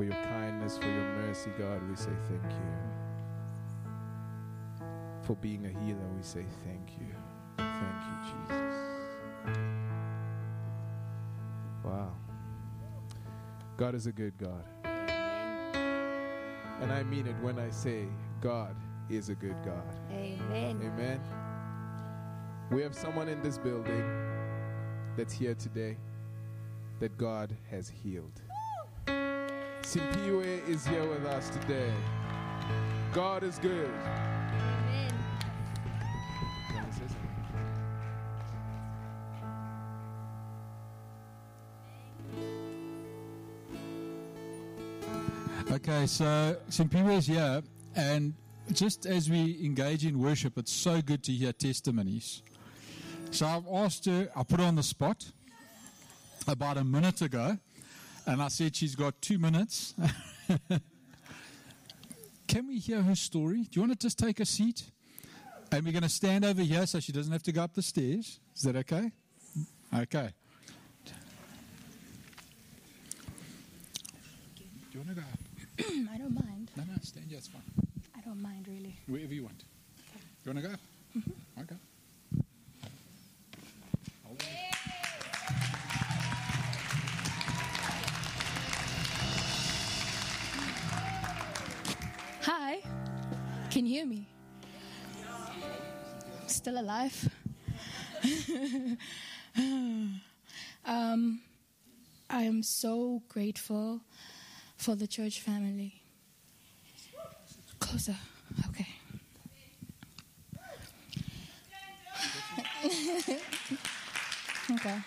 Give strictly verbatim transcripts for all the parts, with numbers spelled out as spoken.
for your kindness, for your mercy, God, we say thank you. For being a healer, we say thank you. Thank you, Jesus. Wow. God is a good God. And I mean it when I say God is a good God. Amen. Amen. We have someone in this building that's here today that God has healed. Simpiwe is here with us today. God is good. Amen. Okay, so Simpiwe is here, and just as we engage in worship, it's so good to hear testimonies. So I've asked her, I put her on the spot about a minute ago, and I said she's got two minutes. Can we hear her story? Do you want to just take a seat? And we're going to stand over here so she doesn't have to go up the stairs. Is that okay? Okay. Do you want to go up? I don't mind. No, no, stand here, it's fine. I don't mind, really. Wherever you want. Okay. You want to go? Mm-hmm. Okay. Hi. Can you hear me? Still alive? um, I am so grateful for the church family. Closer. Okay. Okay.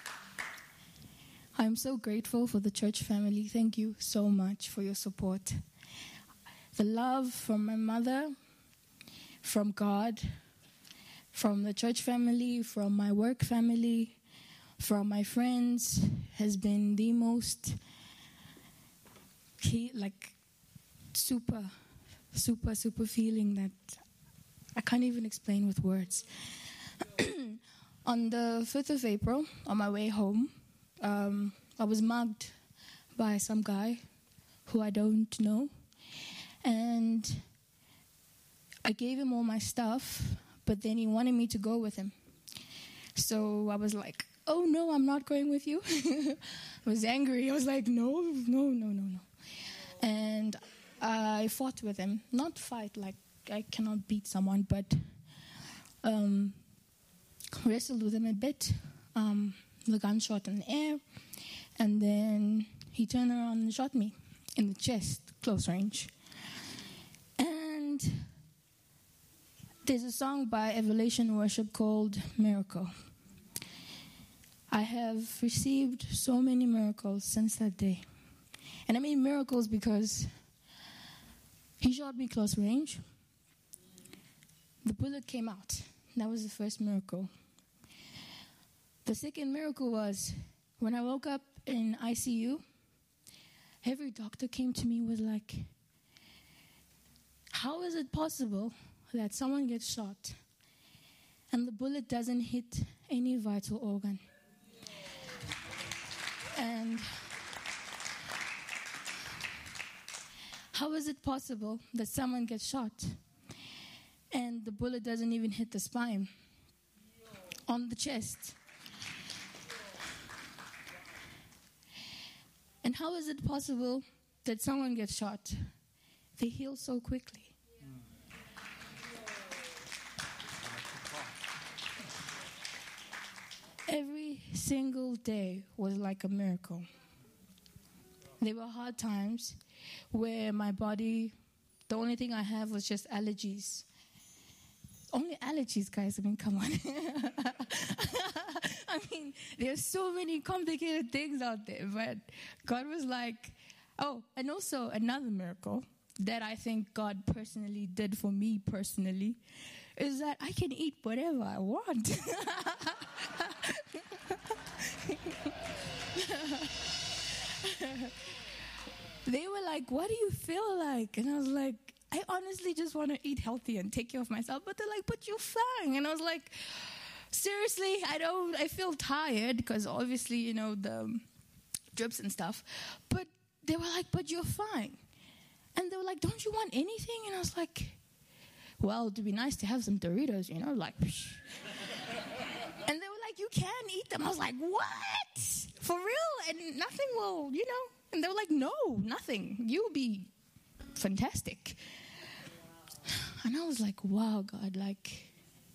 I'm so grateful for the church family. Thank you so much for your support. The love from my mother, from God, from the church family, from my work family, from my friends has been the most key, like super, super, super feeling that I can't even explain with words. On the fifth of April, on my way home, um, I was mugged by some guy who I don't know. And I gave him all my stuff, but then he wanted me to go with him. So I was like, oh no, I'm not going with you. I was angry. I was like, no, no, no, no, no. And I fought with him. Not fight, like I cannot beat someone, but um, wrestled with him a bit. Um, the gunshot in the air. And then he turned around and shot me in the chest, close range. And there's a song by Evolution Worship called Miracle. I have received so many miracles since that day. And I mean miracles because he shot me close range. The bullet came out. That was the first miracle. The second miracle was when I woke up in I C U, every doctor came to me with like, how is it possible that someone gets shot and the bullet doesn't hit any vital organ? And how is it possible that someone gets shot and the bullet doesn't even hit the spine, on the chest? And how is it possible that someone gets shot, they heal so quickly? Every single day was like a miracle. There were hard times where my body, the only thing I have was just allergies. Only allergies, guys. I mean, come on. I mean, there's so many complicated things out there, but God was like, oh, and also another miracle that I think God personally did for me personally is that I can eat whatever I want. They were like, what do you feel like? And I was like, I honestly just want to eat healthy and take care of myself. But they're like, but you're fine. And I was like, seriously, I don't, I feel tired because obviously, you know, the drips and stuff. But they were like, but you're fine. And they were like, don't you want anything? And I was like, well, it'd be nice to have some Doritos, you know, like. Psh. And they were like, you can eat them. I was like, what? For real? And nothing will, you know. And they were like, no, nothing. You'll be fantastic. And I was like, wow, God, like,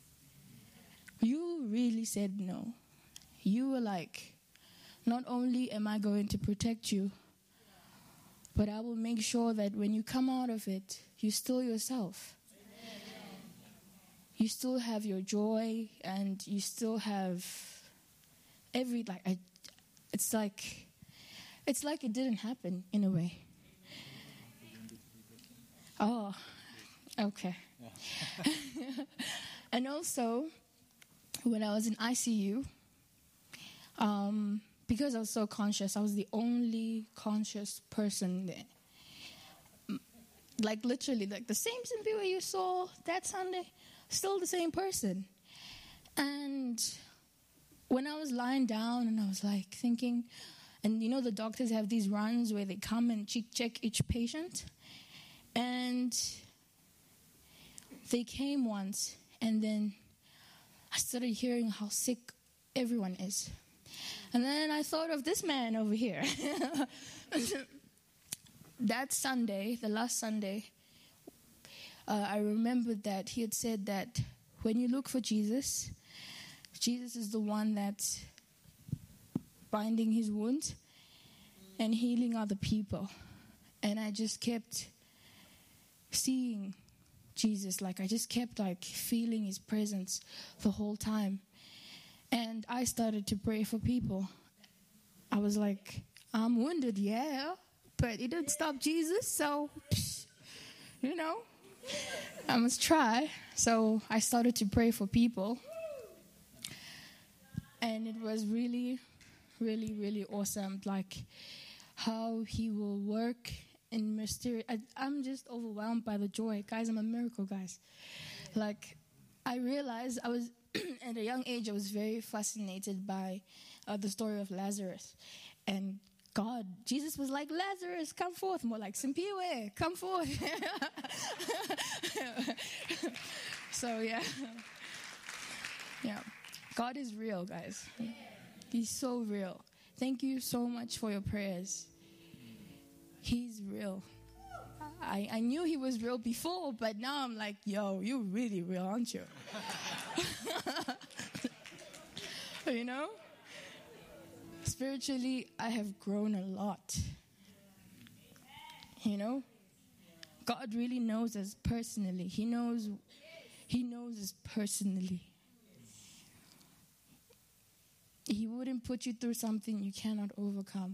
you really said no. You were like, not only am I going to protect you, but I will make sure that when you come out of it, you're still yourself. You still have your joy, and you still have every, like, I, it's like, it's like it didn't happen in a way. Oh, okay. And also, when I was in I C U, um, because I was so conscious, I was the only conscious person there. Like, literally, like the same Simpiwe you saw that Sunday, still the same person. And when I was lying down and I was like thinking, and you know the doctors have these runs where they come and check each patient. And they came once, and then I started hearing how sick everyone is. And then I thought of this man over here. That Sunday, the last Sunday, uh, I remembered that he had said that when you look for Jesus, Jesus is the one that's binding his wounds and healing other people. And I just kept seeing Jesus, like I just kept like feeling his presence the whole time. And I started to pray for people. I was like, I'm wounded, yeah, but it didn't stop Jesus, so, you know, I must try. So I started to pray for people. And it was really, really, really awesome, like how he will work in mysterious. I, I'm just overwhelmed by the joy. Guys, I'm a miracle, guys. Like, I realized I was, at a young age, I was very fascinated by uh, the story of Lazarus. And God, Jesus was like, Lazarus, come forth. More like, Simpiwe, come forth. So, yeah. Yeah. God is real, guys. He's so real. Thank you so much for your prayers. He's real. I, I knew he was real before, but now I'm like, yo, you're really real, aren't you? You know? Spiritually, I have grown a lot. You know? God really knows us personally. He knows, he knows us personally. He wouldn't put you through something you cannot overcome.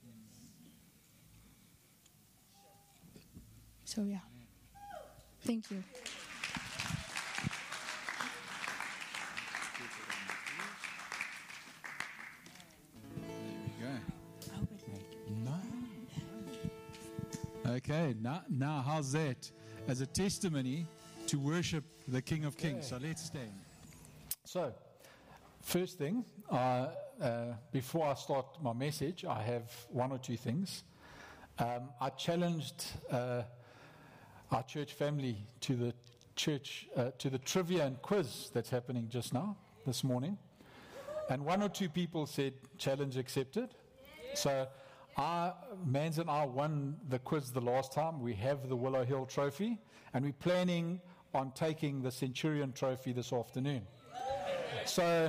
So, yeah. Thank you. There we go. No. Okay, now, now how's that? As a testimony to worship the King of Kings. So let's stand. So, first thing, uh, uh, before I start my message, I have one or two things. Um, I challenged uh, our church family to the church, uh, to the trivia and quiz that's happening just now, this morning. And one or two people said, challenge accepted. So, our, Mans and I won the quiz the last time. We have the Willow Hill Trophy, and we're planning on taking the Centurion Trophy this afternoon. So,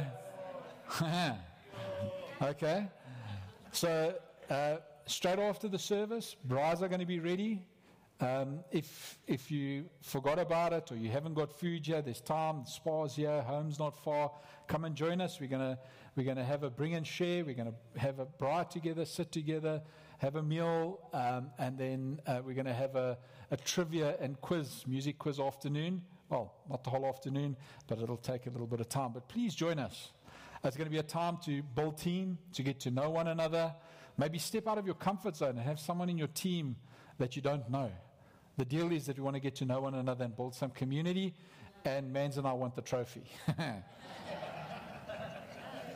okay. So, uh, straight after the service, bras are going to be ready. Um, if if you forgot about it or you haven't got food here, there's time. The spa's here. Home's not far. Come and join us. We're gonna we're gonna have a bring and share. We're gonna have a bra together, sit together, have a meal, um, and then uh, we're gonna have a, a trivia and quiz, music quiz afternoon. Well, not the whole afternoon, but it'll take a little bit of time. But please join us. It's going to be a time to build team, to get to know one another. Maybe step out of your comfort zone and have someone in your team that you don't know. The deal is that we want to get to know one another and build some community, and Mans and I want the trophy.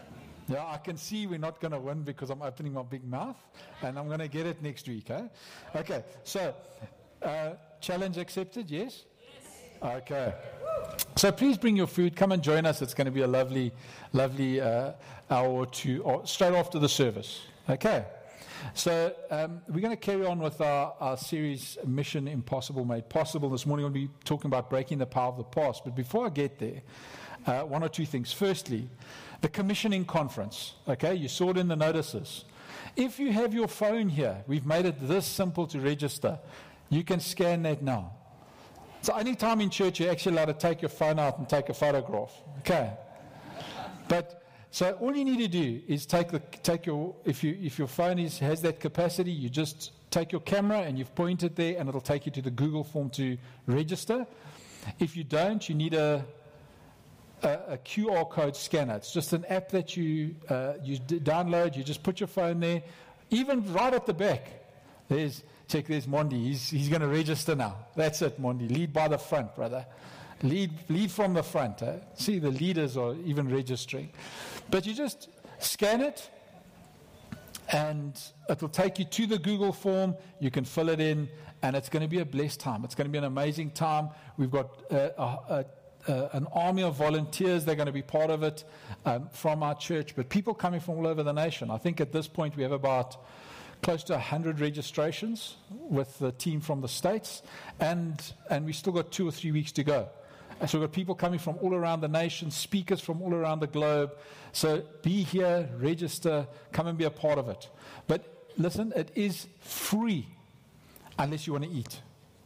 Yeah, I can see we're not going to win because I'm opening my big mouth, and I'm going to get it next week. Eh? Okay, so uh, challenge accepted, yes? Yes. Okay. So please bring your food. Come and join us. It's going to be a lovely, lovely uh, hour or two, or straight after the service. Okay. So um, we're going to carry on with our, our series, Mission Impossible Made Possible. This morning we'll be talking about breaking the power of the past. But before I get there, uh, one or two things. Firstly, the commissioning conference. Okay, you saw it in the notices. If you have your phone here, we've made it this simple to register. You can scan that now. So any time in church, you're actually allowed to take your phone out and take a photograph. Okay. But so all you need to do is take the take your if you if your phone is has that capacity, you just take your camera and you've pointed there, and it'll take you to the Google form to register. If you don't, you need a a, a Q R code scanner. It's just an app that you uh, you d- download. You just put your phone there. Even right at the back, there's check. There's Mondi. He's he's going to register now. That's it, Mondi. Lead by the front, brother. Lead lead from the front. Eh? See, the leaders are even registering. But you just scan it, and it will take you to the Google form. You can fill it in, and it's going to be a blessed time. It's going to be an amazing time. We've got uh, a, a, a, an army of volunteers. They're going to be part of it um, from our church, but people coming from all over the nation. I think at this point we have about close to one hundred registrations with the team from the States, and and we still got two or three weeks to go. So we've got people coming from all around the nation, speakers from all around the globe. So be here, register, come and be a part of it. But listen, it is free unless you want to eat.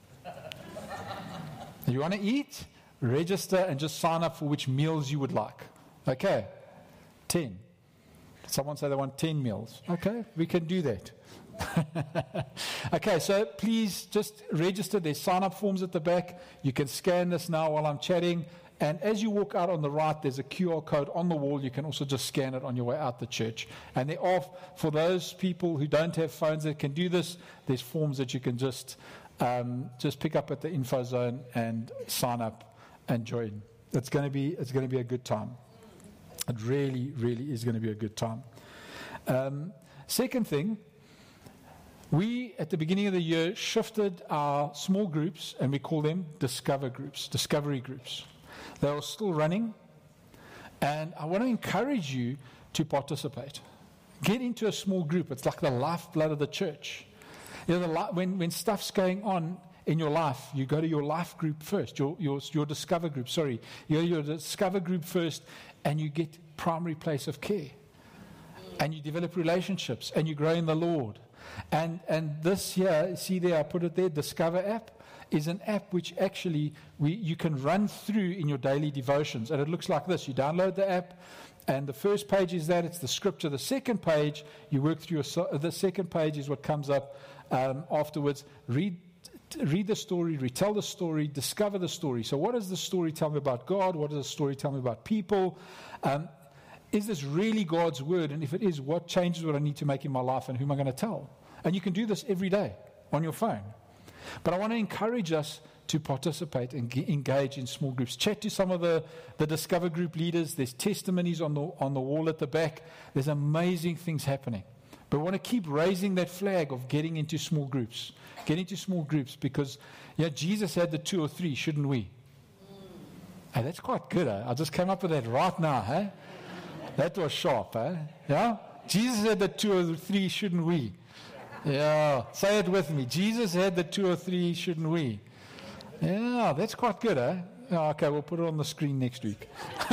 If you want to eat, register and just sign up for which meals you would like. Okay, ten. Someone say they want ten meals. Okay, we can do that. Okay, so please just register. There's sign-up forms at the back. You can scan this now while I'm chatting. And as you walk out on the right, there's a Q R code on the wall. You can also just scan it on your way out the church. And there are, for those people who don't have phones that can do this, there's forms that you can just um, just pick up at the info zone and sign up and join. It's going to be it's going to be a good time. It really, really is going to be a good time. Um, second thing, we, at the beginning of the year, shifted our small groups, and we call them Discover groups, Discovery groups. They are still running, and I want to encourage you to participate. Get into a small group. It's like the lifeblood of the church. You know, the li- when, when stuff's going on in your life, you go to your life group first, your, your, your Discover group, sorry. You go to your Discover group first, and you get primary place of care. And you develop relationships, and you grow in the Lord. And and this here, see there, I put it there, Discover app, is an app which actually we you can run through in your daily devotions. And it looks like this. You download the app, and the first page is that. It's the scripture. The second page, you work through, your, the second page is what comes up um, afterwards. Read read the story, retell the story, discover the story. So what does the story tell me about God? What does the story tell me about people? Um, is this really God's word? And if it is, what changes would I need to make in my life, and who am I going to tell? And you can do this every day on your phone. But I want to encourage us to participate and ge- engage in small groups. Chat to some of the, the Discover group leaders. There's testimonies on the on the wall at the back. There's amazing things happening. But we want to keep raising that flag of getting into small groups. Get into small groups because yeah, Jesus had the two or three, shouldn't we? Hey, that's quite good. Eh? I just came up with that right now. Eh? That was sharp. Eh? Yeah? Jesus had the two or three, shouldn't we? Yeah, say it with me. Jesus had the two or three, shouldn't we? Yeah, that's quite good, eh? Oh, okay, we'll put it on the screen next week.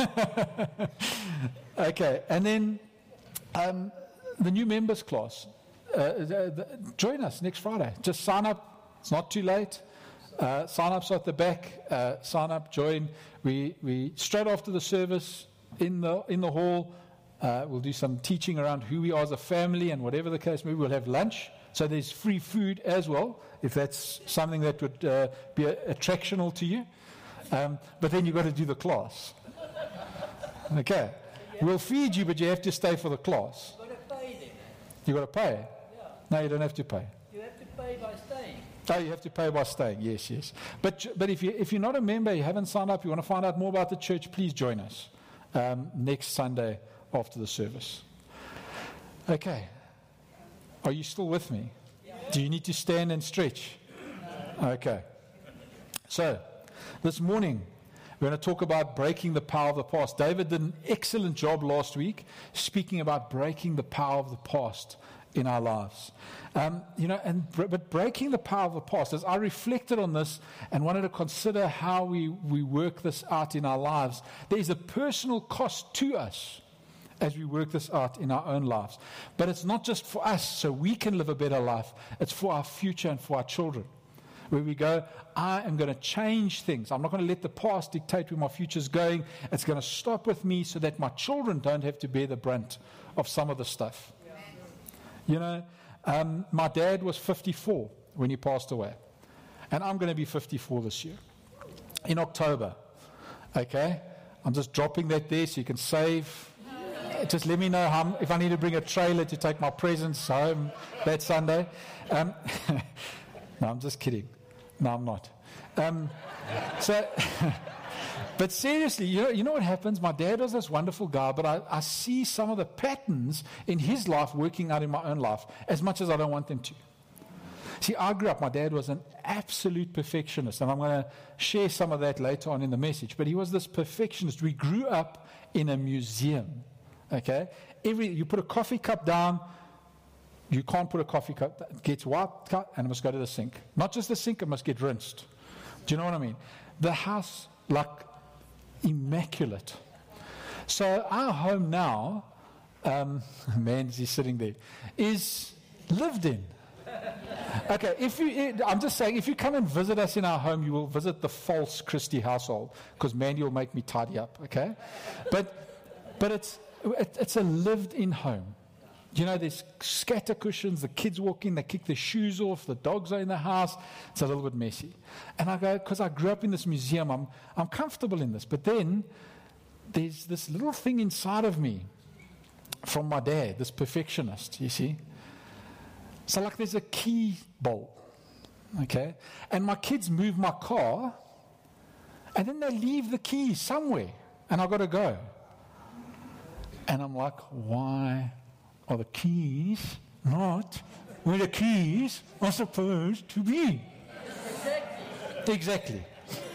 Okay, and then um, the new members class. Uh, the, the, join us next Friday. Just sign up. It's not too late. Uh, sign up's at the back. Uh, sign up, join. We we straight after the service in the in the hall. Uh, we'll do some teaching around who we are as a family, and whatever the case may be, we'll have lunch. So there's free food as well, if that's something that would uh, be a, attractional to you. Um, but then you've got to do the class. Okay. We'll feed you, but you have to stay for the class. You've got to pay then. You've got to pay? Yeah. No, you don't have to pay. You have to pay by staying. Oh, you have to pay by staying. Yes, yes. But but if, you, if you're not a member, you haven't signed up, you want to find out more about the church, please join us um, next Sunday after the service. Okay. Are you still with me? Do you need to stand and stretch? Okay. So, this morning, we're going to talk about breaking the power of the past. David did an excellent job last week speaking about breaking the power of the past in our lives. Um, you know, and but breaking the power of the past, as I reflected on this and wanted to consider how we, we work this out in our lives, there is a personal cost to us as we work this out in our own lives. But it's not just for us so we can live a better life. It's for our future and for our children. Where we go, I am going to change things. I'm not going to let the past dictate where my future's going. It's going to stop with me so that my children don't have to bear the brunt of some of the stuff. You know, um, my dad was fifty-four when he passed away. And I'm going to be fifty-four this year, in October. Okay? I'm just dropping that there so you can save. Just let me know how, if I need to bring a trailer to take my presents home that Sunday. Um, no, I'm just kidding. No, I'm not. Um, so, but seriously, you know, you know what happens? My dad was this wonderful guy, but I, I see some of the patterns in his life working out in my own life as much as I don't want them to. See, I grew up, my dad was an absolute perfectionist, and I'm going to share some of that later on in the message, but he was this perfectionist. We grew up in a museum. Okay, every you put a coffee cup down, you can't put a coffee cup. It gets wiped out and it must go to the sink. Not just the sink; it must get rinsed. Do you know what I mean? The house, like immaculate. So our home now, um, man, he's sitting there, is lived in. Okay, if you, I'm just saying, if you come and visit us in our home, you will visit the false Christie household because Mandy will make me tidy up. Okay, but but it's. It, it's a lived-in home. You know, there's scatter cushions, the kids walk in, they kick their shoes off, the dogs are in the house. It's a little bit messy. And I go, because I grew up in this museum, I'm, I'm comfortable in this. But then there's this little thing inside of me from my dad, this perfectionist, you see. So like there's a key bowl, okay? And my kids move my car, and then they leave the keys somewhere, and I've got to go. And I'm like, why are the keys not where the keys are supposed to be? Exactly.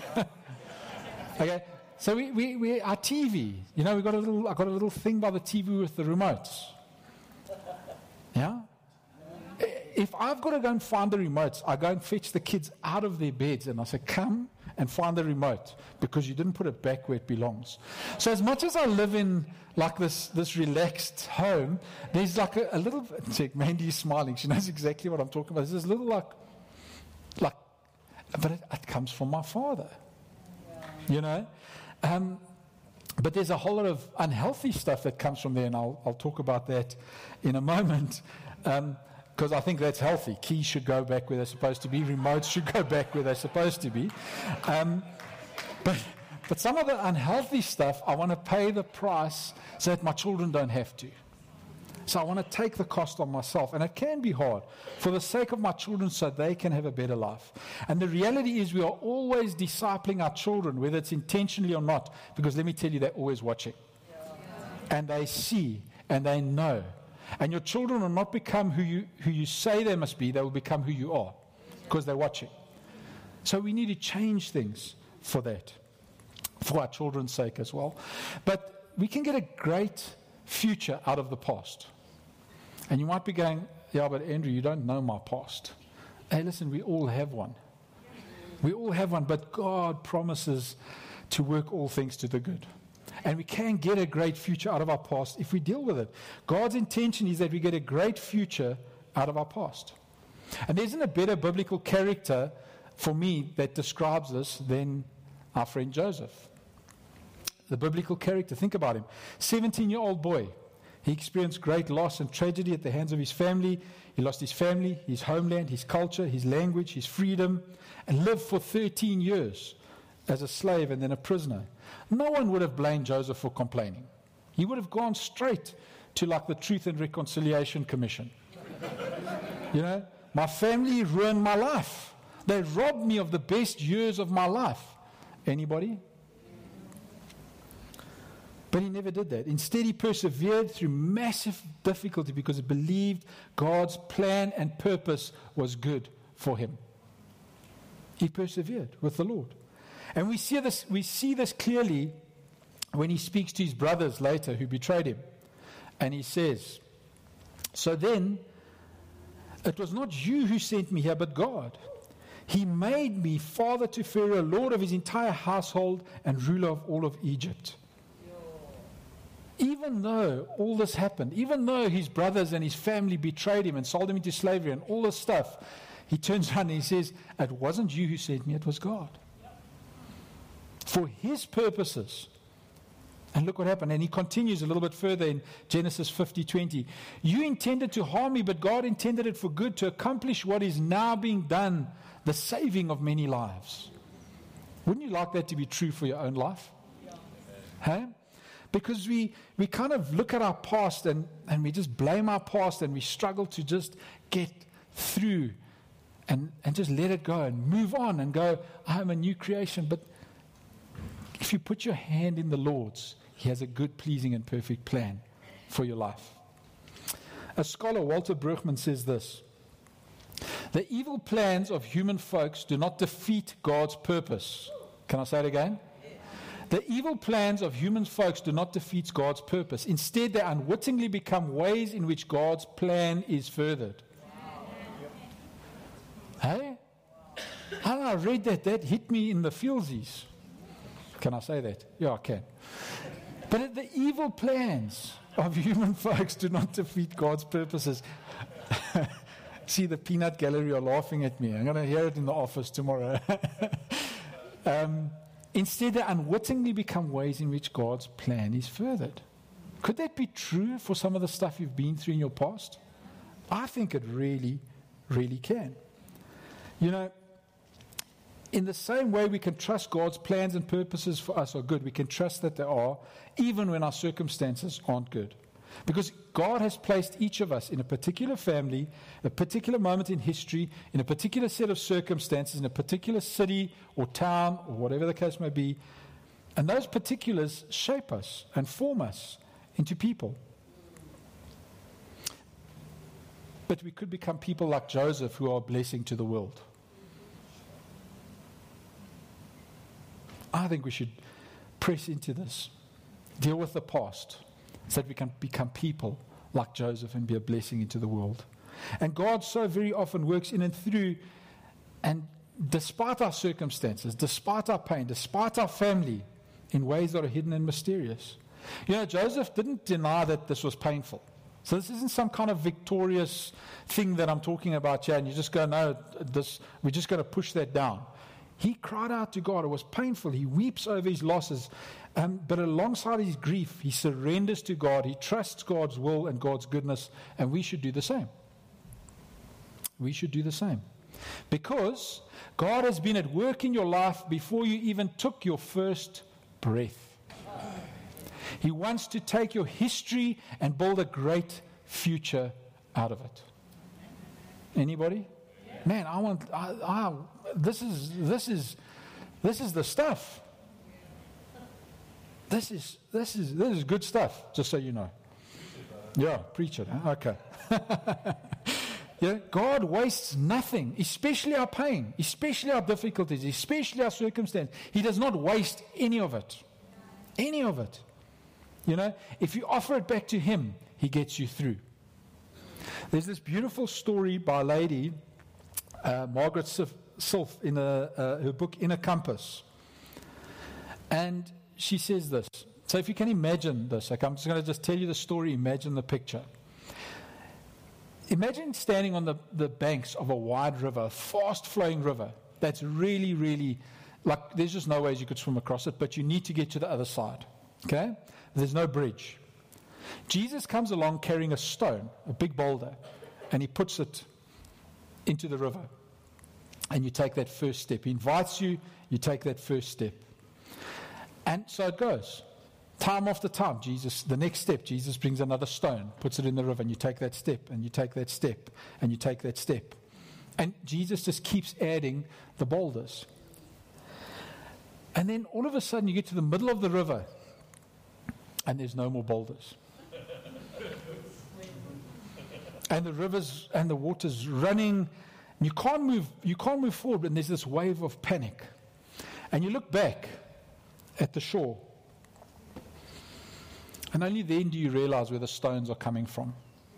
Okay. So we, we, we our T V, you know, we got a little I got a little thing by the T V with the remotes. Yeah? If I've got to go and find the remotes, I go and fetch the kids out of their beds and I say, come and find the remote because you didn't put it back where it belongs. So as much as I live in like this this relaxed home, there's like a, a little, check, Mandy's smiling, she knows exactly what I'm talking about. There's this little like, like, but it, it comes from my father, yeah. You know. Um, but there's a whole lot of unhealthy stuff that comes from there, and I'll, I'll talk about that in a moment. Um, Because I think that's healthy. Keys should go back where they're supposed to be. Remotes should go back where they're supposed to be. Um, but, but some of the unhealthy stuff, I want to pay the price so that my children don't have to. So I want to take the cost on myself. And it can be hard for the sake of my children so they can have a better life. And the reality is we are always discipling our children, whether it's intentionally or not. Because let me tell you, they're always watching. And they see and they know. And your children will not become who you who you say they must be. They will become who you are because they're watching. So we need to change things for that, for our children's sake as well. But we can get a great future out of the past. And you might be going, yeah, but Andrew, you don't know my past. Hey, listen, we all have one. We all have one, but God promises to work all things to the good. And we can get a great future out of our past if we deal with it. God's intention is that we get a great future out of our past. And there isn't a better biblical character for me that describes this than our friend Joseph. The biblical character, think about him. seventeen-year-old boy. He experienced great loss and tragedy at the hands of his family. He lost his family, his homeland, his culture, his language, his freedom, and lived for thirteen years as a slave and then a prisoner. No one would have blamed Joseph for complaining. He would have gone straight to like the Truth and Reconciliation Commission. You know, my family ruined my life. They robbed me of the best years of my life. Anybody? But he never did that. Instead, he persevered through massive difficulty because he believed God's plan and purpose was good for him. He persevered with the Lord. And we see this, we see this clearly when he speaks to his brothers later who betrayed him. And he says, so then, it was not you who sent me here, but God. He made me father to Pharaoh, lord of his entire household, and ruler of all of Egypt. Even though all this happened, even though his brothers and his family betrayed him and sold him into slavery and all this stuff, he turns around and he says, it wasn't you who sent me, it was God. For his purposes. And look what happened. And he continues a little bit further in Genesis fifty twenty. You intended to harm me, but God intended it for good, to accomplish what is now being done, the saving of many lives. Wouldn't you like that to be true for your own life? Huh? Because we, we kind of look at our past and, and we just blame our past and we struggle to just get through and, and just let it go and move on and go, I'm a new creation. But if you put your hand in the Lord's, he has a good, pleasing, and perfect plan for your life. A scholar, Walter Brueggemann, says this: the evil plans of human folks do not defeat God's purpose. Can I say it again? The evil plans of human folks do not defeat God's purpose. Instead, they unwittingly become ways in which God's plan is furthered. Hey? And I read that, that hit me in the feelsies. Can I say that? Yeah, I can. But the evil plans of human folks do not defeat God's purposes. See, the peanut gallery are laughing at me. I'm going to hear it in the office tomorrow. um, instead, they unwittingly become ways in which God's plan is furthered. Could that be true for some of the stuff you've been through in your past? I think it really, really can. You know, in the same way we can trust God's plans and purposes for us are good, we can trust that they are, even when our circumstances aren't good. Because God has placed each of us in a particular family, a particular moment in history, in a particular set of circumstances, in a particular city or town or whatever the case may be. And those particulars shape us and form us into people. But we could become people like Joseph who are a blessing to the world. I think we should press into this, deal with the past, so that we can become people like Joseph and be a blessing into the world. And God so very often works in and through, and despite our circumstances, despite our pain, despite our family, in ways that are hidden and mysterious. You know, Joseph didn't deny that this was painful. So this isn't some kind of victorious thing that I'm talking about here, and you just go, no, this, we're just going to push that down. He cried out to God. It was painful. He weeps over his losses. Um, but alongside his grief, he surrenders to God. He trusts God's will and God's goodness. And we should do the same. We should do the same. Because God has been at work in your life before you even took your first breath. He wants to take your history and build a great future out of it. Anybody? Man, I want... I, I, This is this is this is the stuff. This is this is this is good stuff. Just so you know. Yeah, preach it. Huh? Okay. Yeah, God wastes nothing, especially our pain, especially our difficulties, especially our circumstance. He does not waste any of it, any of it. You know, if you offer it back to Him, He gets you through. There's this beautiful story by a lady, uh, Margaret Sif. Self in a, uh, her book Inner Compass, and she says this. So if you can imagine this, okay, I'm just going to just tell you the story. Imagine the picture. Imagine standing on the, the banks of a wide river, a fast-flowing river that's really, really, like there's just no ways you could swim across it, but you need to get to the other side. Okay, there's no bridge. Jesus comes along carrying a stone, a big boulder, and He puts it into the river. And you take that first step. He invites you, you take that first step. And so it goes. Time after time, Jesus, the next step, Jesus brings another stone, puts it in the river, and you take that step, and you take that step, and you take that step. And Jesus just keeps adding the boulders. And then all of a sudden you get to the middle of the river, and there's no more boulders. And the rivers and the water's running. And you can't move, you can't move forward, and there's this wave of panic. And you look back at the shore, and only then do you realize where the stones are coming from.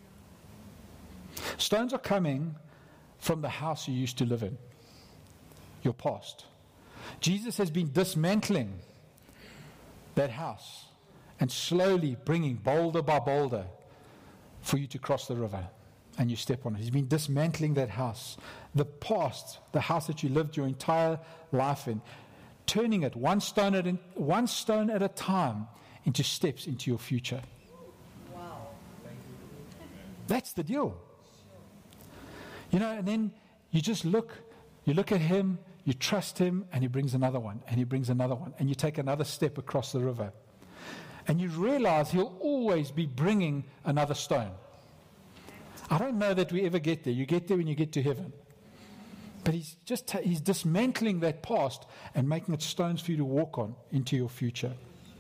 Stones are coming from the house you used to live in, your past. Jesus has been dismantling that house and slowly bringing boulder by boulder for you to cross the river, and you step on it. He's been dismantling that house, the past, the house that you lived your entire life in, turning it one stone at a, one stone at a time into steps into your future. Wow. That's the deal. You know, and then you just look, you look at him, you trust him, and he brings another one, and he brings another one, and you take another step across the river. And you realize he'll always be bringing another stone. I don't know that we ever get there. You get there when you get to heaven. But he's just ta- he's dismantling that past and making it stones for you to walk on into your future.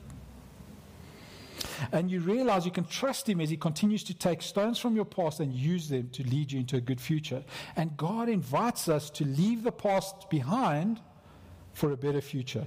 And you realize you can trust him as he continues to take stones from your past and use them to lead you into a good future. And God invites us to leave the past behind for a better future.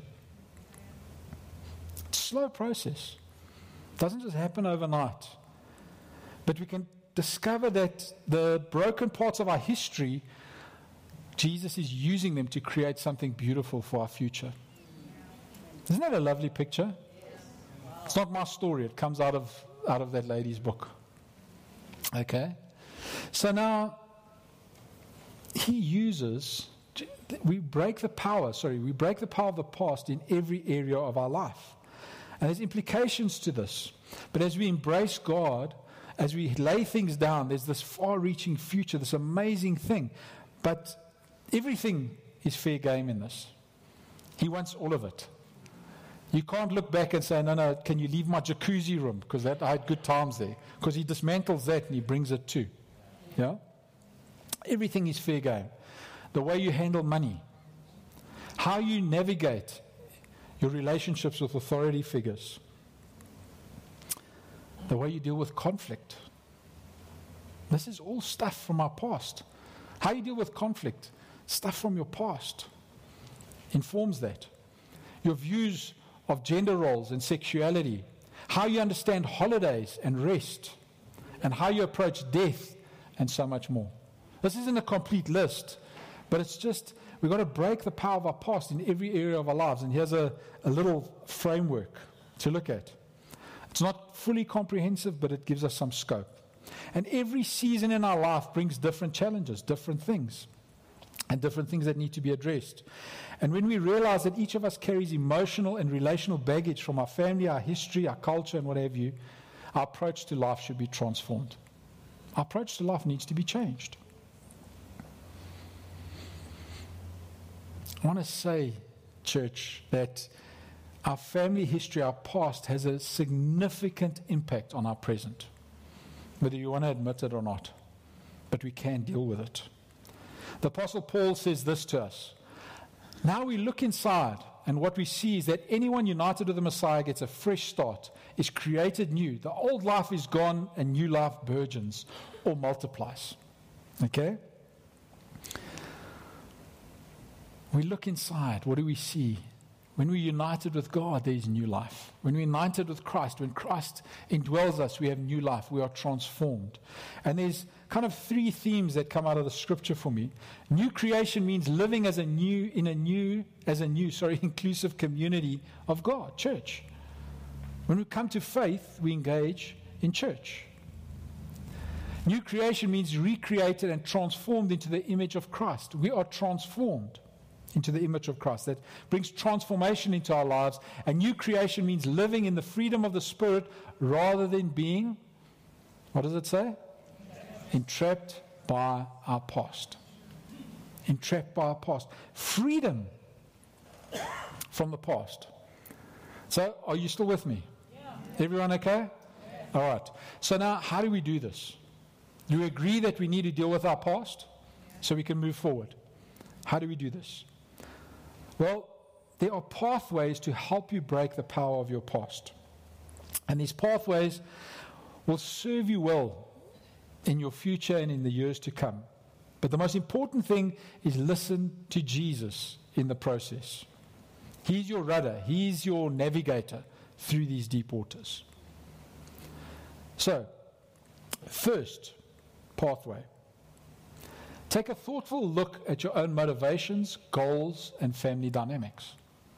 It's a slow process. It doesn't just happen overnight. But we can discover that the broken parts of our history, Jesus is using them to create something beautiful for our future. Isn't that a lovely picture? It's not my story. It comes out of out of that lady's book. Okay? So now, he uses, we break the power, sorry, we break the power of the past in every area of our life. And there's implications to this. But as we embrace God, as we lay things down, there's this far-reaching future, this amazing thing. But everything is fair game in this. He wants all of it. You can't look back and say, no, no, can you leave my jacuzzi room? Because that I had good times there. Because he dismantles that and he brings it too. Yeah? Everything is fair game. The way you handle money. How you navigate your relationships with authority figures. The way you deal with conflict. This is all stuff from our past. How you deal with conflict, stuff from your past, informs that. Your views of gender roles and sexuality, how you understand holidays and rest, and how you approach death, and so much more. This isn't a complete list, but it's just, we've got to break the power of our past in every area of our lives. And here's a, a little framework to look at. It's not fully comprehensive, but it gives us some scope. And every season in our life brings different challenges, different things, and different things that need to be addressed. And when we realize that each of us carries emotional and relational baggage from our family, our history, our culture, and what have you, our approach to life should be transformed. Our approach to life needs to be changed. I want to say, church, that our family history, our past, has a significant impact on our present, whether you want to admit it or not. But we can deal with it. The Apostle Paul says this to us. Now we look inside, and what we see is that anyone united with the Messiah gets a fresh start, is created new. The old life is gone, and new life burgeons or multiplies. Okay? We look inside. What do we see? When we're united with God, there is new life. When we're united with Christ, when Christ indwells us, we have new life. We are transformed. And there's kind of three themes that come out of the scripture for me. New creation means living as a new, in a new, as a new, sorry, inclusive community of God, church. When we come to faith, we engage in church. New creation means recreated and transformed into the image of Christ. We are transformed into the image of Christ. That brings transformation into our lives. And new creation means living in the freedom of the Spirit rather than being, what does it say? Entrapped by our past. Entrapped by our past. Freedom from the past. So, are you still with me? Yeah. Everyone okay? Yeah. All right. So now, how do we do this? Do we agree that we need to deal with our past so we can move forward? How do we do this? Well, there are pathways to help you break the power of your past. And these pathways will serve you well in your future and in the years to come. But the most important thing is listen to Jesus in the process. He's your rudder. He's your navigator through these deep waters. So, first pathway. Take a thoughtful look at your own motivations, goals, and family dynamics.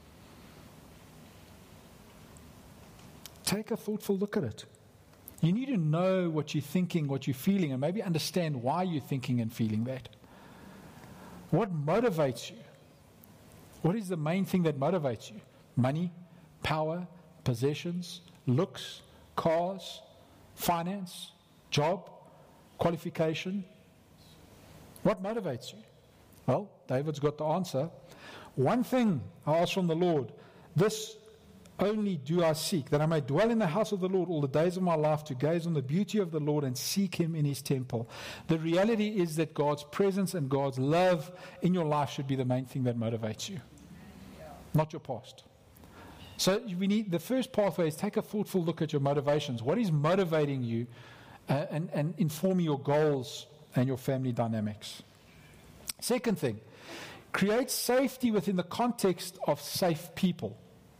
Take a thoughtful look at it. You need to know what you're thinking, what you're feeling, and maybe understand why you're thinking and feeling that. What motivates you? What is the main thing that motivates you? Money, power, possessions, looks, cars, finance, job, qualification? What motivates you? Well, David's got the answer. One thing I ask from the Lord, this only do I seek, that I may dwell in the house of the Lord all the days of my life, to gaze on the beauty of the Lord and seek Him in His temple. The reality is that God's presence and God's love in your life should be the main thing that motivates you, not your past. So we need, the first pathway is take a thoughtful look at your motivations. What is motivating you, uh, and, and informing your goals and your family dynamics. Second thing, create safety within the context of safe people.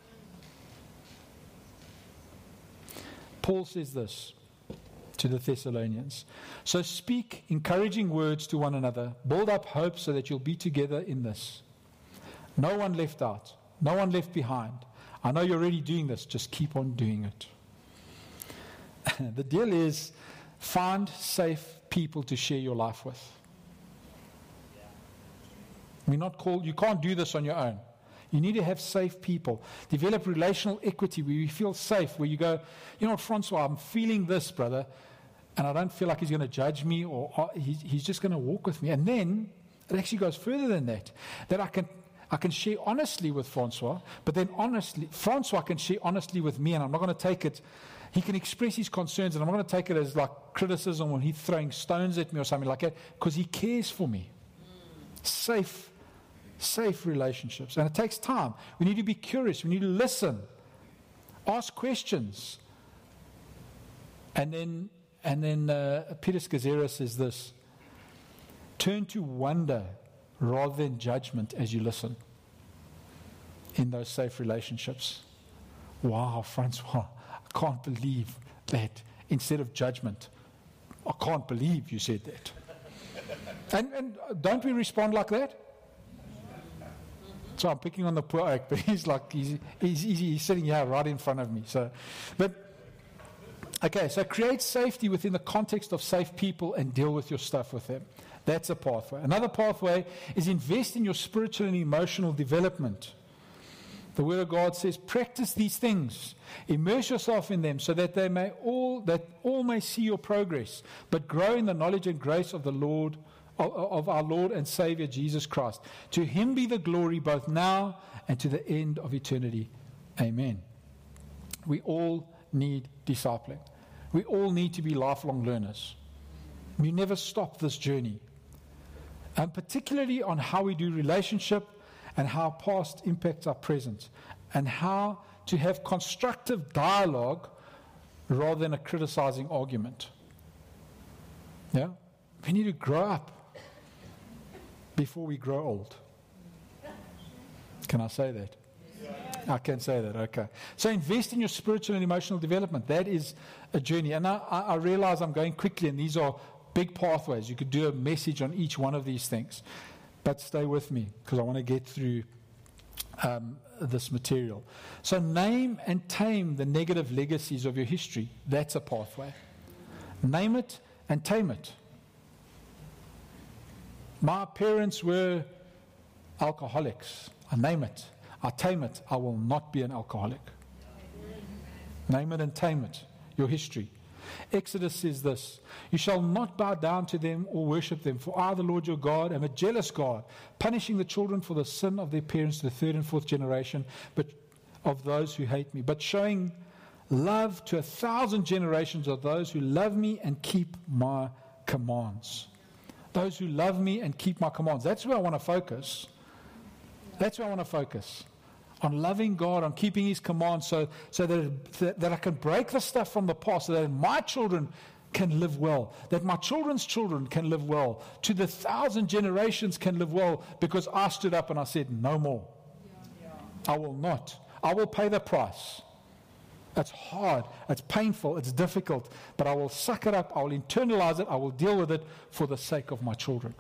Paul says this to the Thessalonians. So speak encouraging words to one another. Build up hope so that you'll be together in this. No one left out. No one left behind. I know you're already doing this. Just keep on doing it. The deal is, find safe people to share your life with. We're not called, you can't do this on your own. You need to have safe people. Develop relational equity where you feel safe, where you go, you know what, Francois, I'm feeling this, brother, and I don't feel like he's going to judge me, or, or he's, he's just going to walk with me. And then it actually goes further than that, that I can I can share honestly with Francois, but then honestly, Francois can share honestly with me, and I'm not going to take it. He can express his concerns, and I'm not going to take it as like criticism when he's throwing stones at me or something like that, because he cares for me. Safe Safe relationships. And it takes time. We need to be curious. We need to listen. Ask questions. And then and then uh, Peter Scazzera says this. Turn to wonder rather than judgment as you listen in those safe relationships. Wow, Francois, I can't believe that. Instead of judgment, I can't believe you said that. and, and don't we respond like that? So I'm picking on the poor oak, but he's like, he's, he's, he's sitting here right in front of me. So, but, okay, so create safety within the context of safe people and deal with your stuff with them. That's a pathway. Another pathway is invest in your spiritual and emotional development. The Word of God says, practice these things. Immerse yourself in them so that they may all, that all may see your progress, but grow in the knowledge and grace of the Lord of our Lord and Savior Jesus Christ. To Him be the glory both now and to the end of eternity. Amen. We all need discipling. We all need to be lifelong learners. We never stop this journey. And particularly on how we do relationship and how past impacts our present, and how to have constructive dialogue rather than a criticizing argument. Yeah? We need to grow up before we grow old. Can I say that? Yeah. I can say that, okay. So invest in your spiritual and emotional development. That is a journey. And I, I realize I'm going quickly, and these are big pathways. You could do a message on each one of these things. But stay with me, because I want to get through um, this material. So name and tame the negative legacies of your history. That's a pathway. Name it and tame it. My parents were alcoholics. I name it. I tame it. I will not be an alcoholic. Name it and tame it. Your history. Exodus says this. You shall not bow down to them or worship them, for I, the Lord your God, am a jealous God, punishing the children for the sin of their parents to the third and fourth generation, but of those who hate me, but showing love to a thousand generations of those who love me and keep my commands. Those who love me and keep my commands. That's where I want to focus. That's where I want to focus. on loving God, on keeping His commands, so, so that, that, that I can break the stuff from the past, so that my children can live well, that my children's children can live well, to the thousand generations can live well, because I stood up and I said, no more. I will not. I will pay the price. It's hard, it's painful, it's difficult, but I will suck it up, I will internalize it, I will deal with it for the sake of my children.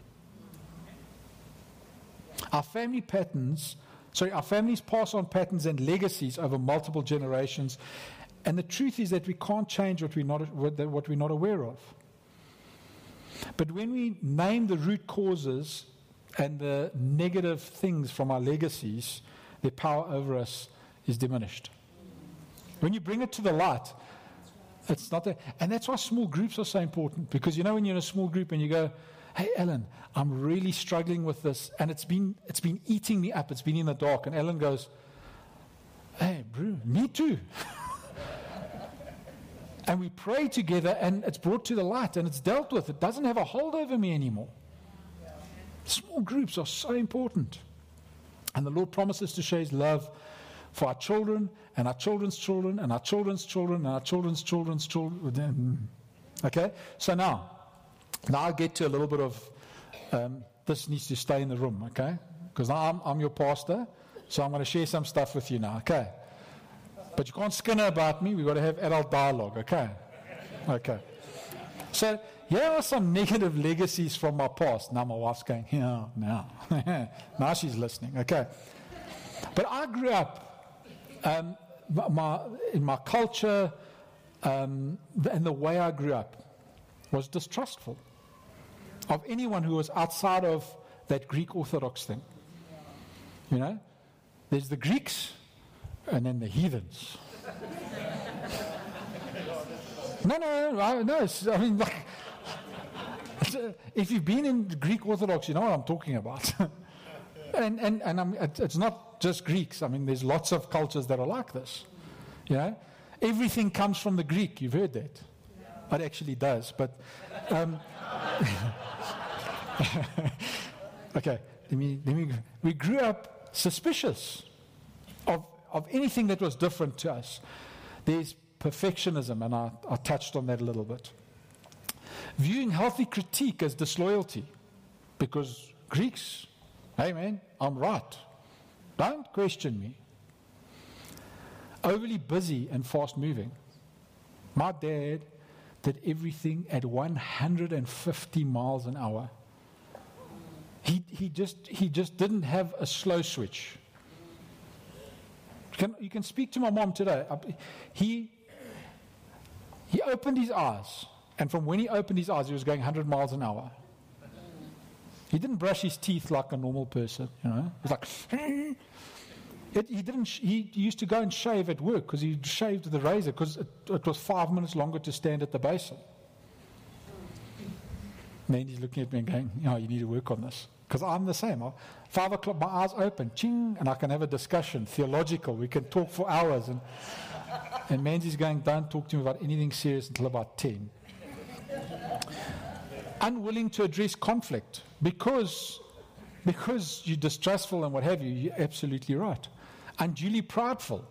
Our family patterns, sorry, our families pass on patterns and legacies over multiple generations, and the truth is that we can't change what we're not, what we're not aware of. But when we name the root causes and the negative things from our legacies, their power over us is diminished. When you bring it to the light, it's not that. And that's why small groups are so important. Because you know when you're in a small group and you go, hey, Ellen, I'm really struggling with this. And it's been it's been eating me up. It's been in the dark. And Ellen goes, hey, bro, me too. And we pray together and it's brought to the light and it's dealt with. It doesn't have a hold over me anymore. Small groups are so important. And the Lord promises to show His love for our children and our children's children and our children's children and our children's children's children. Okay? So now, now I get to a little bit of, um, this needs to stay in the room, okay? Because I'm, I'm your pastor, so I'm going to share some stuff with you now, okay? But you can't skinner about me. We've got to have adult dialogue, okay? Okay. So here are some negative legacies from my past. Now my wife's going, yeah, now. Now she's listening, okay? But I grew up, um, my, in my culture, um, and the way I grew up was distrustful of anyone who was outside of that Greek Orthodox thing. You know? There's the Greeks, and then the heathens. no, no, I, no. It's, I mean, like, it's, uh, if you've been in Greek Orthodox, you know what I'm talking about. and and and I'm, it, it's not just Greeks. I mean, there's lots of cultures that are like this. You know, everything comes from the Greek. You've heard that. It actually does. But um, okay, let me let me. We grew up suspicious of, of anything that was different to us. There's perfectionism, and I, I touched on that a little bit. Viewing healthy critique as disloyalty, because Greeks, hey man, I'm right. Don't question me. Overly busy and fast moving. My dad did everything at one hundred fifty miles an hour. He he just he just didn't have a slow switch. You can, you can speak to my mom today. He, he opened his eyes, and from when he opened his eyes, he was going one hundred miles an hour. He didn't brush his teeth like a normal person, you know. He was like, it, he didn't. He used to go and shave at work because he shaved with the razor because it, it was five minutes longer to stand at the basin. Mandy's looking at me and going, "You know, you need to work on this." Because I'm the same. Five o'clock, my eyes open, ching, and I can have a discussion, theological. We can talk for hours. And, and Mandy's going, don't talk to me about anything serious until about ten. Unwilling to address conflict because, because you're distrustful and what have you, you're absolutely right. Unduly prideful.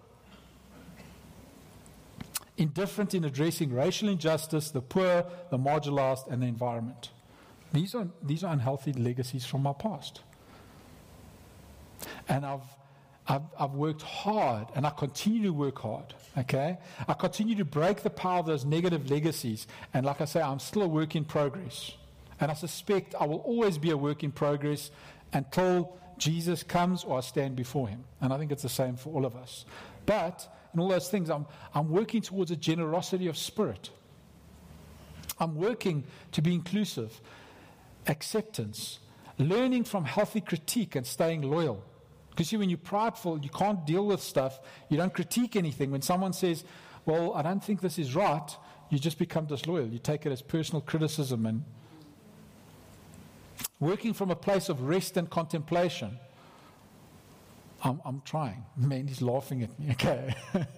Indifferent in addressing racial injustice, the poor, the marginalized, and the environment. These are these are unhealthy legacies from my past. And I've, I've I've worked hard, and I continue to work hard, okay? I continue to break the power of those negative legacies, and like I say, I'm still a work in progress. And I suspect I will always be a work in progress until Jesus comes or I stand before Him. And I think it's the same for all of us. But in all those things, I'm I'm working towards a generosity of spirit. I'm working to be inclusive. Acceptance, learning from healthy critique and staying loyal. Because see, when you're prideful, you can't deal with stuff. You don't critique anything. When someone says, well, I don't think this is right, you just become disloyal. You take it as personal criticism. And working from a place of rest and contemplation. I'm, I'm trying. Man, he's laughing at me. Okay.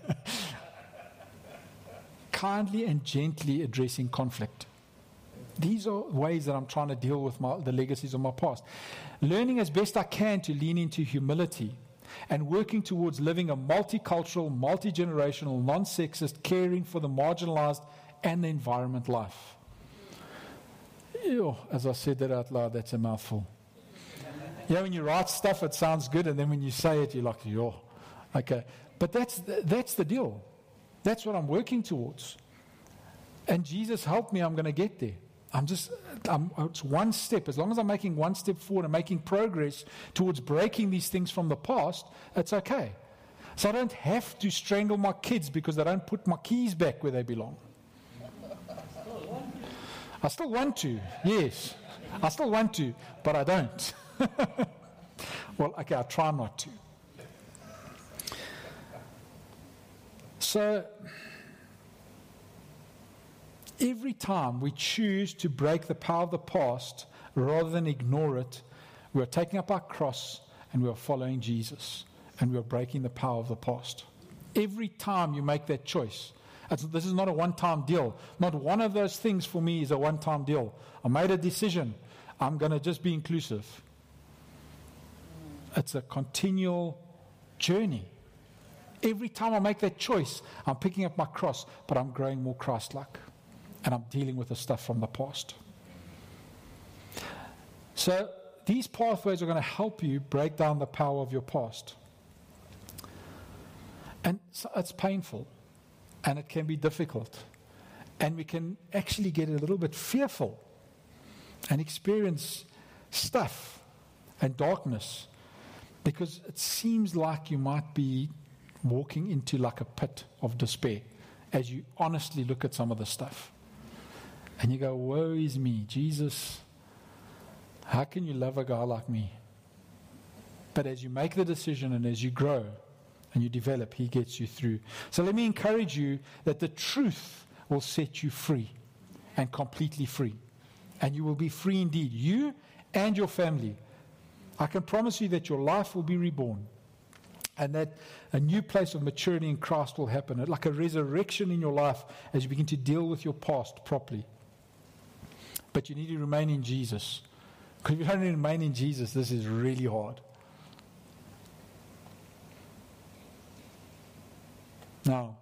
Kindly and gently addressing conflict. These are ways that I'm trying to deal with my, the legacies of my past. Learning as best I can to lean into humility and working towards living a multicultural, multi-generational, non-sexist, caring for the marginalized and the environment life. Ew, as I said that out loud, that's a mouthful. Yeah, when you write stuff, it sounds good, and then when you say it, you're like, yo, okay. But that's the, that's the deal. That's what I'm working towards. And Jesus helped me, I'm going to get there. I'm just, I'm, it's one step. As long as I'm making one step forward and making progress towards breaking these things from the past, it's okay. So I don't have to strangle my kids because they don't put my keys back where they belong. I still want to, yes. I still want to, but I don't. Well, okay, I try not to. So, every time we choose to break the power of the past rather than ignore it, we are taking up our cross and we are following Jesus and we are breaking the power of the past. Every time you make that choice, it's, this is not a one-time deal. Not one of those things for me is a one-time deal. I made a decision. I'm going to just be inclusive. It's a continual journey. Every time I make that choice, I'm picking up my cross, but I'm growing more Christ-like. And I'm dealing with the stuff from the past. So these pathways are going to help you break down the power of your past. And so it's painful. And it can be difficult. And we can actually get a little bit fearful. And experience stuff and darkness. Because it seems like you might be walking into like a pit of despair. As you honestly look at some of the stuff. And you go, woe is me, Jesus, how can you love a guy like me? But as you make the decision and as you grow and you develop, he gets you through. So let me encourage you that the truth will set you free and completely free. And you will be free indeed, you and your family. I can promise you that your life will be reborn. And that a new place of maturity in Christ will happen. Like a resurrection in your life as you begin to deal with your past properly. But you need to remain in Jesus. Because if you don't remain in Jesus, this is really hard. Now,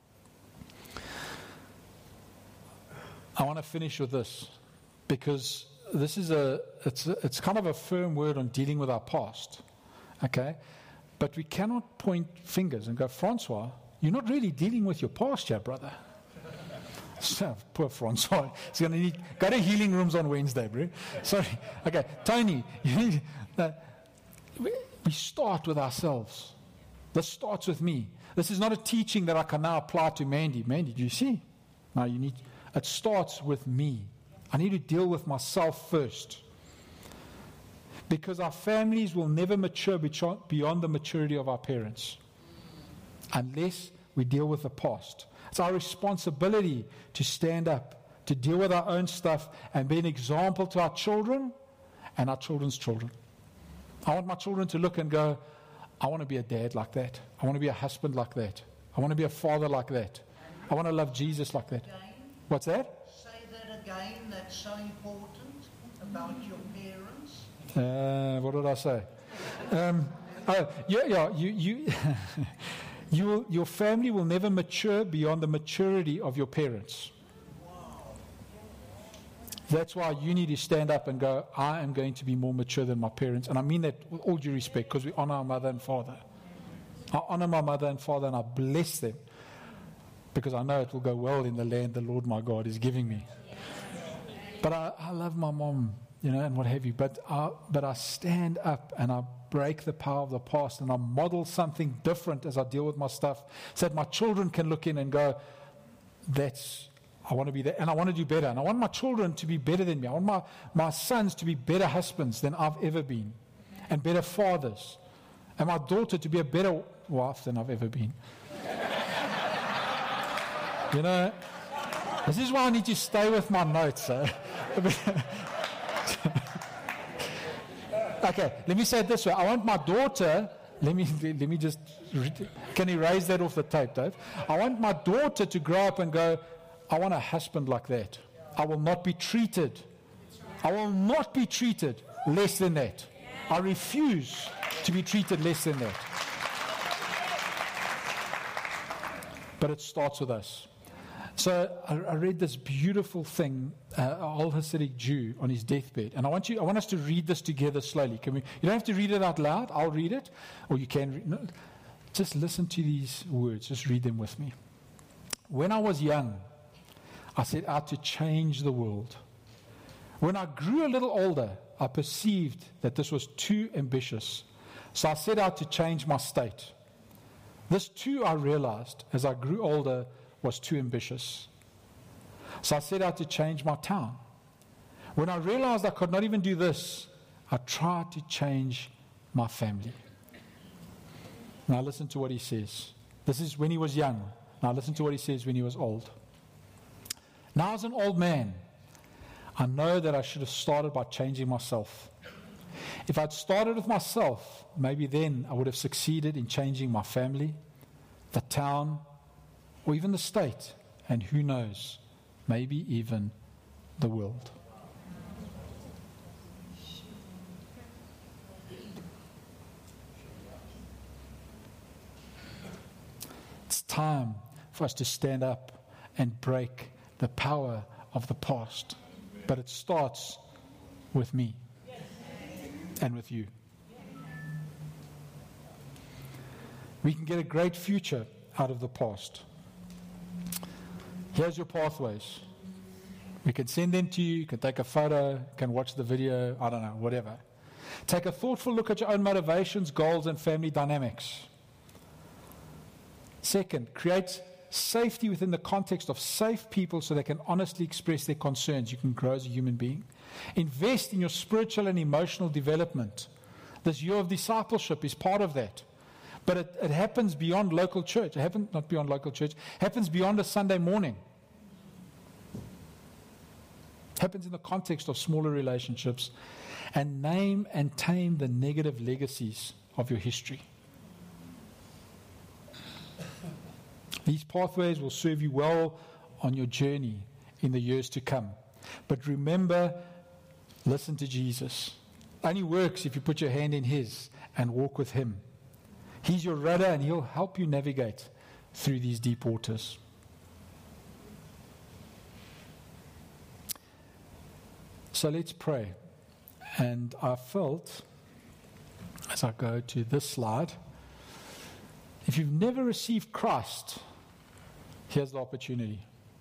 I want to finish with this. Because this is a, it's, a, it's kind of a firm word on dealing with our past. Okay? But we cannot point fingers and go, Francois, you're not really dealing with your past here, brother. So, poor Francois. He's going to need, go to healing rooms on Wednesday, bro. Sorry. Okay, Tony, you need, uh, we, we start with ourselves. This starts with me. This is not a teaching that I can now apply to Mandy. Mandy, do you see? No, you need, it starts with me. I need to deal with myself first. Because our families will never mature beyond the maturity of our parents. Unless we deal with the past. It's our responsibility to stand up, to deal with our own stuff, and be an example to our children and our children's children. I want my children to look and go, I want to be a dad like that. I want to be a husband like that. I want to be a father like that. I want to love Jesus like that. What's that? Say that again, that's so important about your parents. Uh, what did I say? Um, oh, yeah, yeah, you... you You will, your family will never mature beyond the maturity of your parents. That's why you need to stand up and go, I am going to be more mature than my parents. And I mean that with all due respect, because we honor our mother and father. I honor my mother and father and I bless them. Because I know it will go well in the land the Lord my God is giving me. But I, I love my mom, you know, and what have you. But I, but I stand up and I break the power of the past and I model something different as I deal with my stuff so that my children can look in and go, that's, I want to be there and I want to do better. And I want my children to be better than me. I want my, my sons to be better husbands than I've ever been and better fathers. And my daughter to be a better wife than I've ever been. You know, this is why I need to stay with my notes. Eh? Okay, let me say it this way. I want my daughter, let me let me just, can you erase that off the tape, Dave? I want my daughter to grow up and go, I want a husband like that. I will not be treated. I will not be treated less than that. I refuse to be treated less than that. but it starts with us. So I, I read this beautiful thing, uh, an old Hasidic Jew on his deathbed, and I want you, I want us to read this together slowly. Can we? You don't have to read it out loud. I'll read it, or you can. Read, no, just listen to these words. Just read them with me. When I was young, I set out to change the world. When I grew a little older, I perceived that this was too ambitious, so I set out to change my state. This too, I realized as I grew older, was too ambitious. So I set out to change my town. When I realized I could not even do this, I tried to change my family. Now listen to what he says. This is when he was young. Now listen to what he says when he was old. Now as an old man, I know that I should have started by changing myself. If I'd started with myself, maybe then I would have succeeded in changing my family, the town, or even the state, and who knows, maybe even the world. It's time for us to stand up and break the power of the past. But it starts with me and with you. We can get a great future out of the past. Here's your pathways. We can send them to you. You can take a photo, you can watch the video, I don't know, whatever. Take a thoughtful look at your own motivations, goals, and family dynamics. Second, create safety within the context of safe people so they can honestly express their concerns. You can grow as a human being. Invest in your spiritual and emotional development. This year of discipleship is part of that. But it, it happens beyond local church. It happens not beyond local church. It happens beyond a Sunday morning. It happens in the context of smaller relationships. And name and tame the negative legacies of your history. These pathways will serve you well on your journey in the years to come. But remember, listen to Jesus. It only works if you put your hand in His and walk with Him. He's your rudder and He'll help you navigate through these deep waters. So let's pray. And I felt, as I go to this slide, if you've never received Christ, here's the opportunity.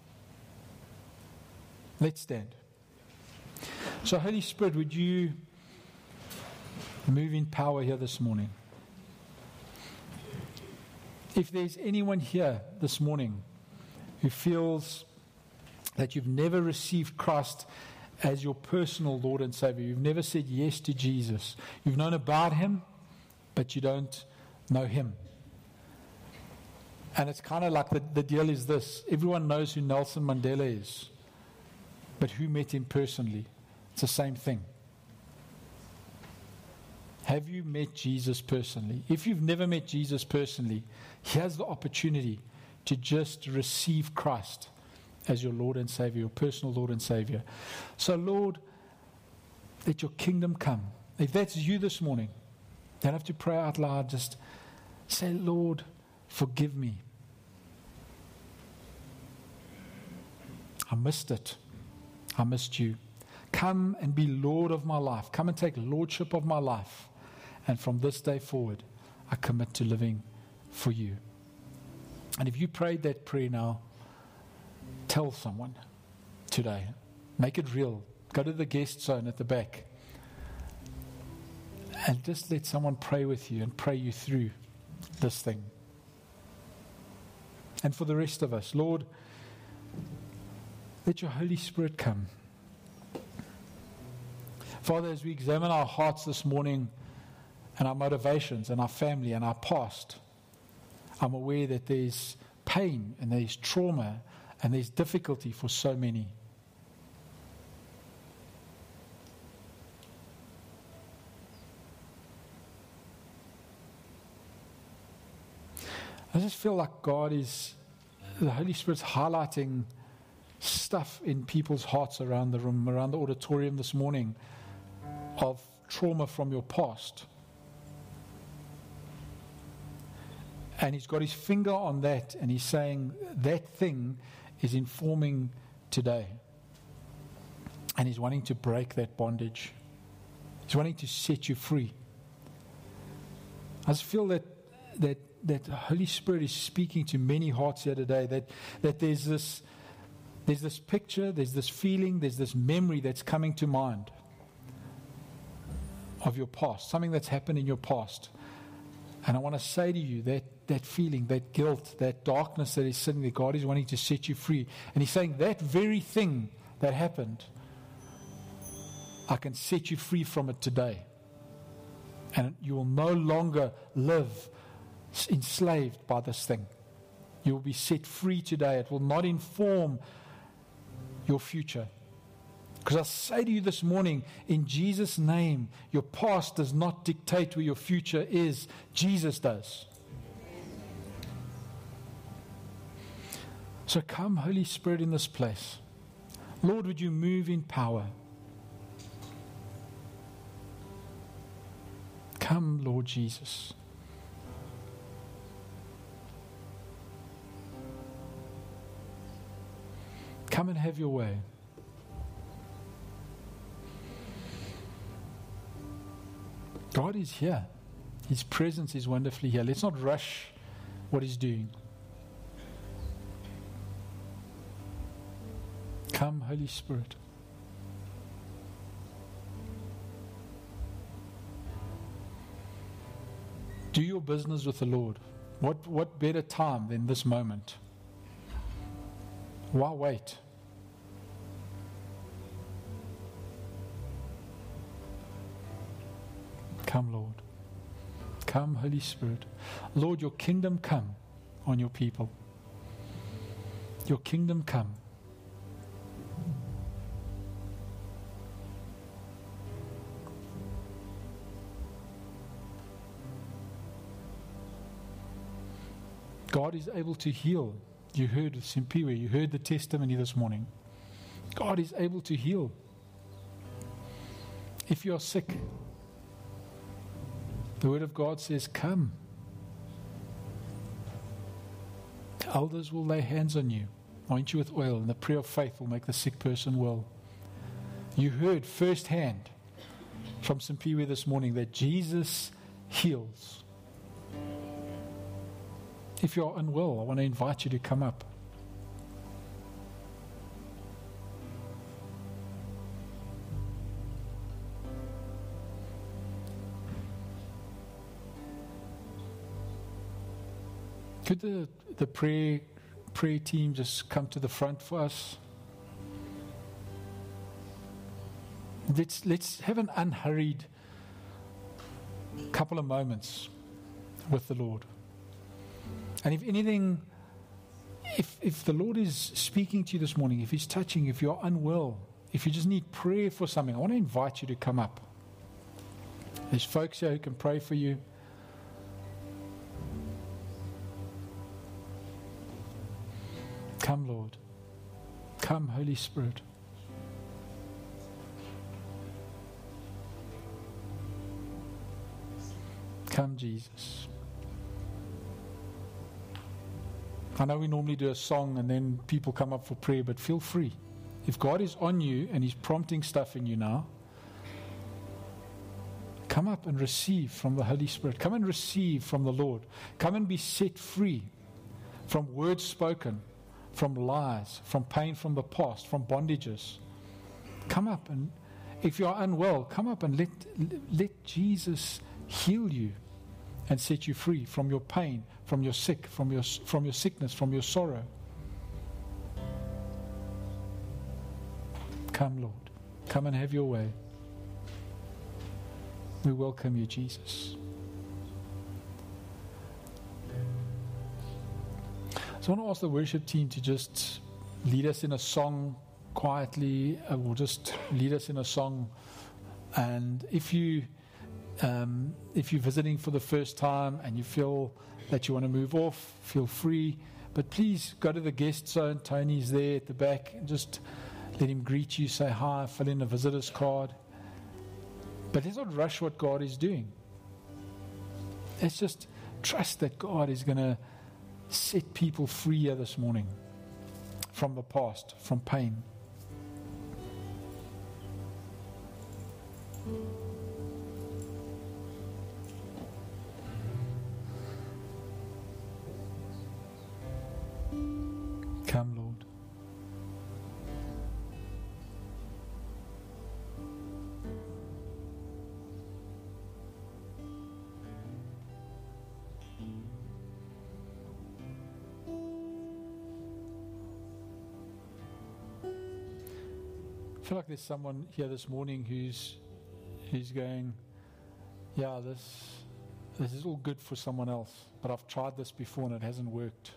Let's stand. So Holy Spirit, would you move in power here this morning? If there's anyone here this morning who feels that you've never received Christ as your personal Lord and Savior, you've never said yes to Jesus, you've known about Him, but you don't know Him. And it's kind of like the, the deal is this. Everyone knows who Nelson Mandela is, but who met him personally? It's the same thing. Have you met Jesus personally? If you've never met Jesus personally, here's the opportunity to just receive Christ as your Lord and Savior, your personal Lord and Savior. So, Lord, let your kingdom come. If that's you this morning, you don't have to pray out loud. Just say, Lord, forgive me. I missed it. I missed you. Come and be Lord of my life. Come and take lordship of my life. And from this day forward, I commit to living for you. And if you prayed that prayer now, tell someone today. Make it real. Go to the guest zone at the back. And just let someone pray with you and pray you through this thing. And for the rest of us, Lord, let your Holy Spirit come. Father, as we examine our hearts this morning and our motivations and our family and our past, I'm aware that there's pain and there's trauma and there's difficulty for so many. I just feel like God is, the Holy Spirit's highlighting stuff in people's hearts around the room, around the auditorium this morning, of trauma from your past. And he's got his finger on that, and he's saying that thing is informing today. And he's wanting to break that bondage. He's wanting to set you free. I just feel that that that the Holy Spirit is speaking to many hearts here today, that, that there's this there's this picture, there's this feeling, there's this memory that's coming to mind of your past, something that's happened in your past. And I want to say to you that that feeling, that guilt, that darkness that is sitting there, God is wanting to set you free. And he's saying that very thing that happened, I can set you free from it today. And you will no longer live enslaved by this thing. You will be set free today. It will not inform your future. Because I say to you this morning, in Jesus' name, your past does not dictate where your future is. Jesus does. So come, Holy Spirit, in this place. Lord, would you move in power? Come, Lord Jesus. Come and have your way. God is here. His presence is wonderfully here. Let's not rush what he's doing. Come, Holy Spirit. Do your business with the Lord. What, what better time than this moment? Why wait? Come, Lord. Come, Holy Spirit. Lord, your kingdom come on your people. Your kingdom come. God is able to heal. You heard with Simpiwe, you heard the testimony this morning. God is able to heal. If you are sick, the word of God says, come. The elders will lay hands on you, anoint you with oil, and the prayer of faith will make the sick person well. You heard firsthand from Simpiwe this morning that Jesus heals. If you're unwell, I want to invite you to come up. Could the, the prayer, prayer team just come to the front for us? Let's, let's have an unhurried couple of moments with the Lord. And if anything, if, if the Lord is speaking to you this morning, if he's touching, if you're unwell, if you just need prayer for something, I want to invite you to come up. There's folks here who can pray for you. Come, Lord. Come, Holy Spirit. Come, Jesus. I know we normally do a song and then people come up for prayer, but feel free. If God is on you and he's prompting stuff in you now, come up and receive from the Holy Spirit. Come and receive from the Lord. Come and be set free from words spoken, from lies, from pain from the past, from bondages. Come up, and if you are unwell, come up and let, let Jesus heal you and set you free from your pain, from your sick, from your from your sickness, from your sorrow. Come, Lord. Come and have your way. We welcome you, Jesus. So I want to ask the worship team to just lead us in a song quietly, uh, or just lead us in a song. And if you Um, if you're visiting for the first time and you feel that you want to move off, feel free. But please go to the guest zone. Tony's there at the back. And just let him greet you, say hi, fill in a visitor's card. But let's not rush what God is doing. Let's just trust that God is going to set people free here this morning from the past, from pain. Come, Lord. I feel like there's someone here this morning who's who's going, yeah, this this is all good for someone else, but I've tried this before and it hasn't worked.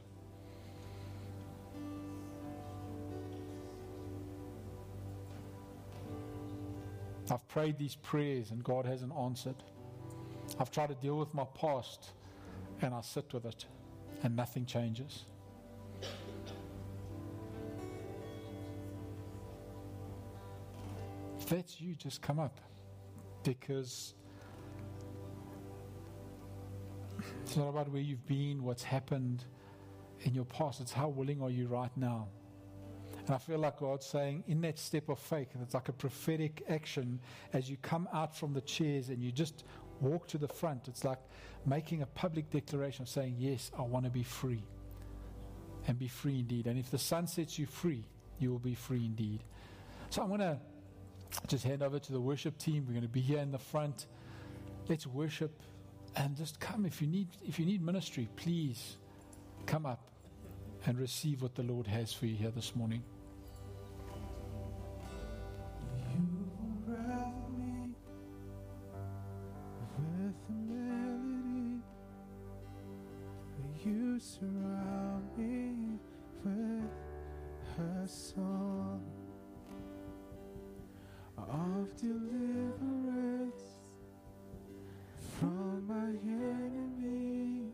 I've prayed these prayers and God hasn't answered. I've tried to deal with my past and I sit with it and nothing changes. If that's you, just come up, because it's not about where you've been, what's happened in your past. It's how willing are you right now. And I feel like God's saying in that step of faith, it's like a prophetic action as you come out from the chairs and you just walk to the front. It's like making a public declaration of saying, yes, I want to be free. And be free indeed. And if the Son sets you free, you will be free indeed. So I want to just hand over to the worship team. We're going to be here in the front. Let's worship and just come. If you need, if you need ministry, please come up and receive what the Lord has for you here this morning. You unravel me with a melody. You surround me with a song of deliverance from my enemies,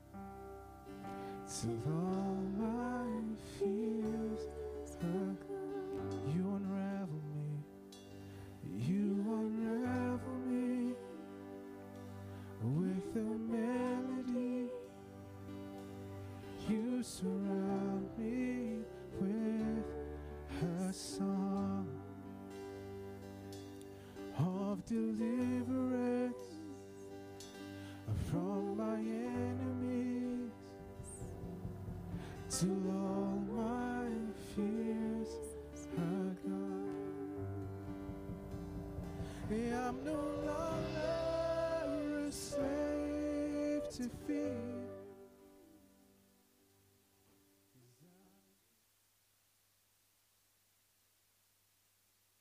till all my fears are gone. You unravel me, you unravel me with a melody. You surround me with a song of deliverance from my enemies, till all my fears are gone. I'm no longer a slave to fear.